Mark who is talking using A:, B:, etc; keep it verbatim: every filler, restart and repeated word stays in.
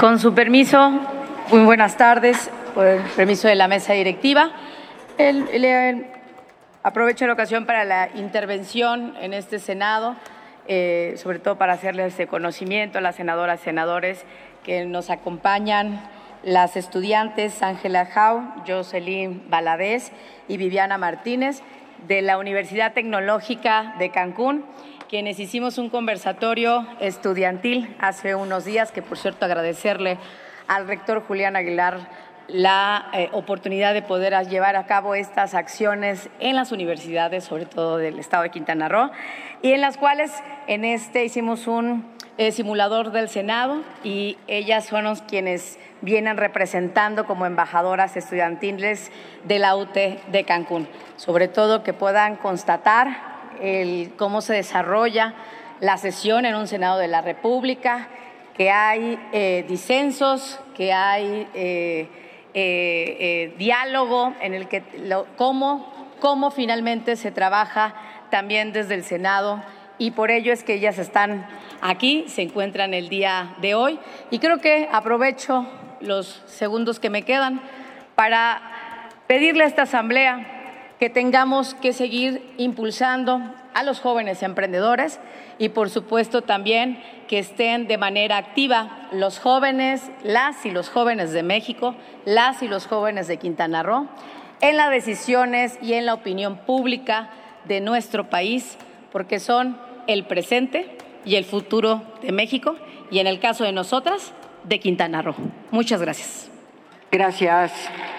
A: Con su permiso, muy buenas tardes, por el permiso de la mesa directiva. El, el, el, aprovecho la ocasión para la intervención en este Senado, eh, sobre todo para hacerles de conocimiento a las senadoras y senadores que nos acompañan, las estudiantes Ángela Jau, Jocelyn Valadez y Viviana Martínez de la Universidad Tecnológica de Cancún, quienes hicimos un conversatorio estudiantil hace unos días, que por cierto agradecerle al rector Julián Aguilar la eh, oportunidad de poder llevar a cabo estas acciones en las universidades, sobre todo del estado de Quintana Roo, y en las cuales en este hicimos un eh, simulador del Senado y ellas son los quienes vienen representando como embajadoras estudiantiles de la U T de Cancún, sobre todo que puedan constatar el cómo se desarrolla la sesión en un Senado de la República, que hay eh, disensos, que hay eh, eh, eh, diálogo en el que lo, cómo, cómo finalmente se trabaja también desde el Senado, y por ello es que ellas están aquí, se encuentran el día de hoy, y creo que aprovecho los segundos que me quedan para pedirle a esta asamblea que tengamos que seguir impulsando a los jóvenes emprendedores y, por supuesto, también que estén de manera activa los jóvenes, las y los jóvenes de México, las y los jóvenes de Quintana Roo, en las decisiones y en la opinión pública de nuestro país, porque son el presente y el futuro de México y, en el caso de nosotras, de Quintana Roo. Muchas gracias.
B: Gracias.